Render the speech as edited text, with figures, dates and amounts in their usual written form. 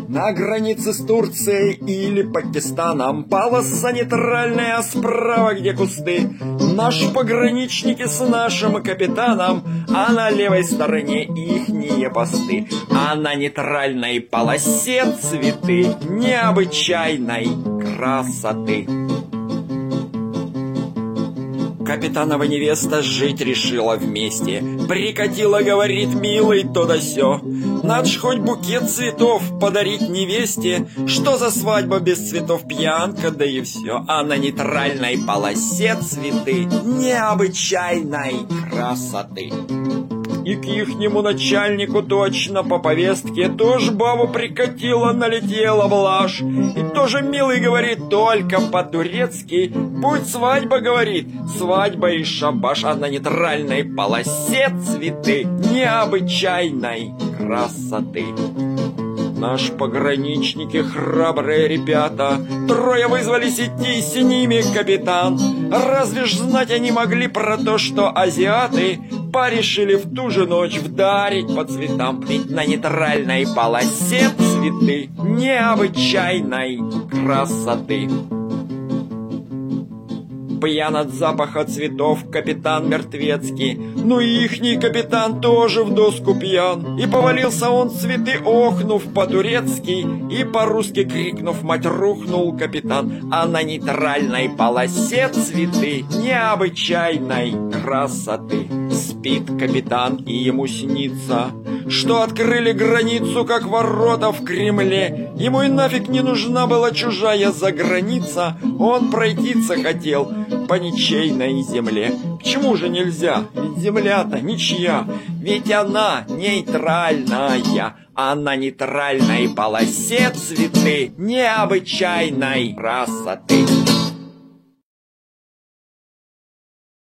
На границе с Турцией или Пакистаном полоса нейтральная, справа где кусты. Наши пограничники с нашим капитаном, а на левой стороне ихние посты. А на нейтральной полосе цветы необычайной красоты. Капитанова невеста жить решила вместе. Прикатила, говорит, милый, то да сё. Надо ж хоть букет цветов подарить невесте. Что за свадьба без цветов, пьянка, да и все. А на нейтральной полосе цветы необычайной красоты. И к ихнему начальнику точно по повестке тоже баба прикатила, налетела блажь. И тоже, милый, говорит, только по-турецки. Будь свадьба, говорит, свадьба и шабаш. А на нейтральной полосе цветы необычайной красоты. Наши пограничники, храбрые ребята, трое вызвались идти, с ними капитан. Разве ж знать они могли про то, что азиаты порешили в ту же ночь вдарить по цветам. Ведь на нейтральной полосе цветы необычайной красоты. Пьян от запаха цветов капитан мертвецкий, но ихний капитан тоже в доску пьян. И повалился он цветы, охнув по-турецки, и по-русски крикнув, мать, рухнул капитан. А на нейтральной полосе цветы необычайной красоты. Спит капитан, и ему снится, что открыли границу, как ворота в Кремле. Ему и нафиг не нужна была чужая заграница, он пройтиться хотел по ничейной земле. Почему же нельзя? Ведь земля-то ничья, ведь она нейтральная. А на нейтральной полосе цветы необычайной красоты.